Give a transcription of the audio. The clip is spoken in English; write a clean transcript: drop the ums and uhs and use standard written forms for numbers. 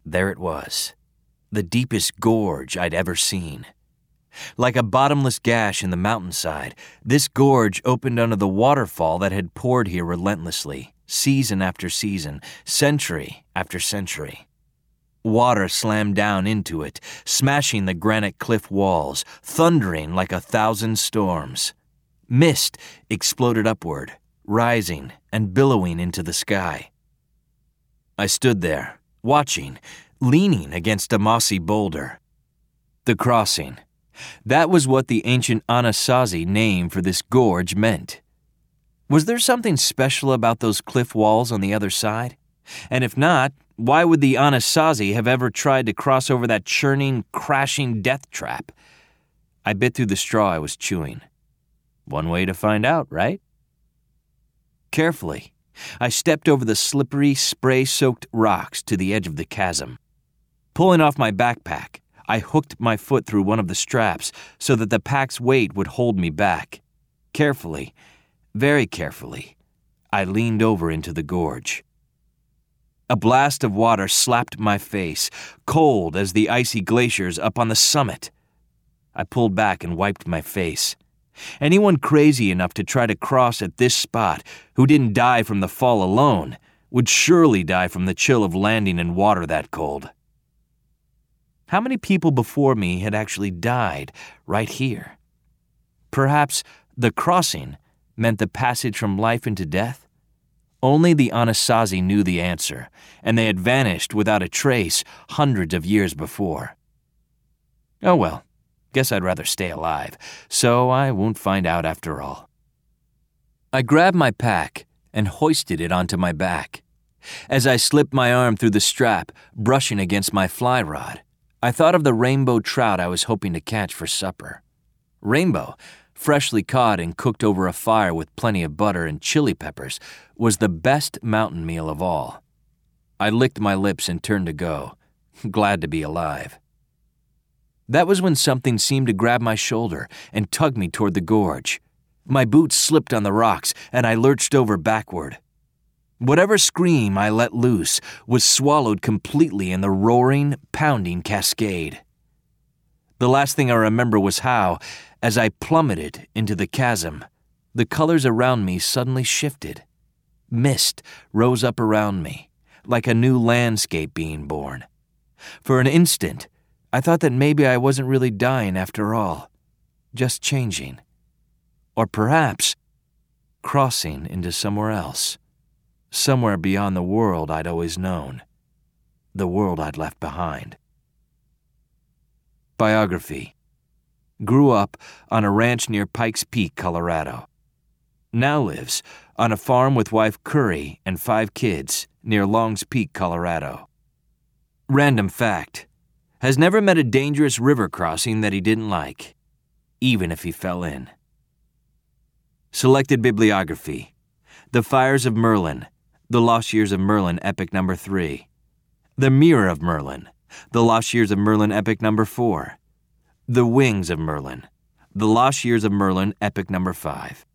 There it was, the deepest gorge I'd ever seen. Like a bottomless gash in the mountainside, this gorge opened under the waterfall that had poured here relentlessly, season after season, century after century. Water slammed down into it, smashing the granite cliff walls, thundering like 1,000 storms. Mist exploded upward, rising and billowing into the sky. I stood there, watching, leaning against a mossy boulder. The crossing. That was what the ancient Anasazi name for this gorge meant. Was there something special about those cliff walls on the other side? And if not, why would the Anasazi have ever tried to cross over that churning, crashing death trap? I bit through the straw I was chewing. One way to find out, right? Carefully, I stepped over the slippery, spray-soaked rocks to the edge of the chasm. Pulling off my backpack, I hooked my foot through one of the straps so that the pack's weight would hold me back. Carefully, very carefully, I leaned over into the gorge. A blast of water slapped my face, cold as the icy glaciers up on the summit. I pulled back and wiped my face. Anyone crazy enough to try to cross at this spot who didn't die from the fall alone would surely die from the chill of landing in water that cold. How many people before me had actually died right here? Perhaps the crossing meant the passage from life into death? Only the Anasazi knew the answer, and they had vanished without a trace hundreds of years before. Oh well, guess I'd rather stay alive, so I won't find out after all. I grabbed my pack and hoisted it onto my back. As I slipped my arm through the strap, brushing against my fly rod, I thought of the rainbow trout I was hoping to catch for supper. Rainbow, freshly caught and cooked over a fire with plenty of butter and chili peppers, was the best mountain meal of all. I licked my lips and turned to go, glad to be alive. That was when something seemed to grab my shoulder and tug me toward the gorge. My boots slipped on the rocks, and I lurched over backward. Whatever scream I let loose was swallowed completely in the roaring, pounding cascade. The last thing I remember was how, as I plummeted into the chasm, the colors around me suddenly shifted. Mist rose up around me, like a new landscape being born. For an instant, I thought that maybe I wasn't really dying after all, just changing. Or perhaps crossing into somewhere else, somewhere beyond the world I'd always known, the world I'd left behind. Biography. Grew up on a ranch near Pikes Peak, Colorado. Now lives on a farm with wife Curry and 5 kids near Longs Peak, Colorado. Random fact. Has never met a dangerous river crossing that he didn't like, even if he fell in. Selected bibliography. The Fires of Merlin, The Lost Years of Merlin, Epic No. 3. The Mirror of Merlin, The Lost Years of Merlin, Epic No. 4. The Wings of Merlin, The Lost Years of Merlin, Epic No. 5.